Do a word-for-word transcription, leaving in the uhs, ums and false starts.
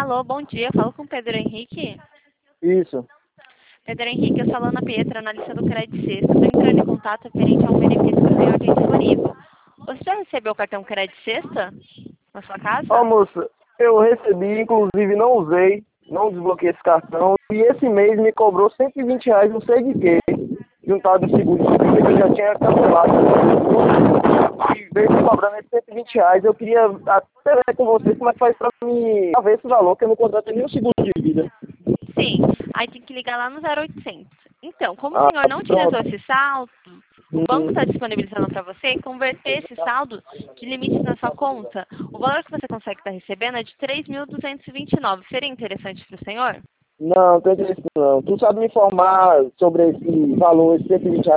Alô, bom dia. Falo com o Pedro Henrique. Isso. Pedro Henrique, eu sou a Alana Pietra, analista do Crédito Sexta. Estou entrando em contato referente a um benefício que o senhor tem disponível. Você já recebeu o cartão Crédito Sexta na sua casa? Ó, moça, eu recebi, inclusive não usei, não desbloqueei esse cartão, e esse mês me cobrou cento e vinte reais, não sei de quê, juntado do seguro de vida, que eu já tinha cancelado. E veio me cobrando esses cento e vinte reais, eu queria até ver com vocês como é que faz pra me ver esse valor, que eu não contrato nenhum seguro de vida. Sim, aí tem que ligar lá no zero oitocentos. Então, como o Ah, senhor não utilizou pronto. esse saldo, o banco Hum, está disponibilizando para você converter esse saldo de limites na sua conta. O valor que você consegue estar recebendo é de três mil duzentos e vinte e nove. Seria interessante para o senhor? não, não tem interesse não. Tu sabe me informar sobre esse valor, esse cento e vinte reais?